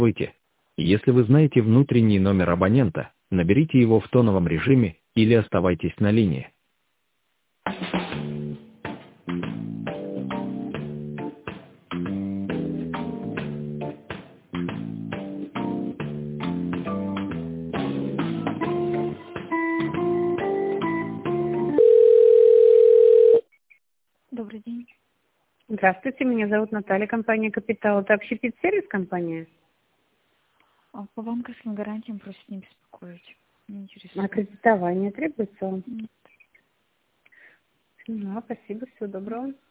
Здравствуйте. Если вы знаете внутренний номер абонента, наберите его в тоновом режиме или оставайтесь на линии. Добрый день. Здравствуйте, меня зовут Наталья, компания «Капитал». Это общепит-сервис компания? По банковским гарантиям просят не беспокоить. Не А интересует. кредитование требуется вам? Нет. Ну, спасибо, всего доброго.